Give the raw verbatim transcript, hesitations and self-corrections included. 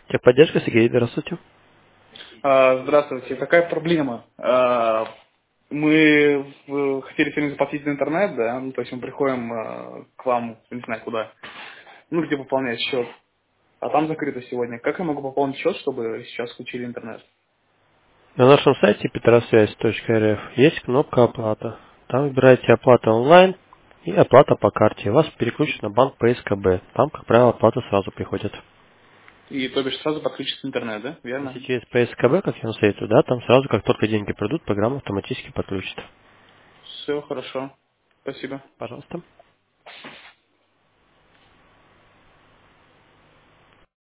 Техподдержка, Сергей, здравствуйте. А, Здравствуйте. Такая проблема. А, Мы в- хотели сегодня заплатить за интернет, да, ну, то есть мы приходим а, к вам, не знаю куда, ну, где пополнять счет, а там закрыто сегодня. Как я могу пополнить счет, чтобы сейчас включили интернет? На нашем сайте петросвязь точка эр эф есть кнопка «Оплата». Там выбираете «Оплата онлайн» и «Оплата по карте». Вас переключат на банк Пэ Эс Ка Бэ. Там, как правило, оплата сразу приходит. И то бишь сразу подключится интернет, да? Если Верно? через Пэ Эс Ка Бэ, как я вам советую, да, там сразу, как только деньги придут, программа автоматически подключит. Все хорошо. Спасибо. Пожалуйста.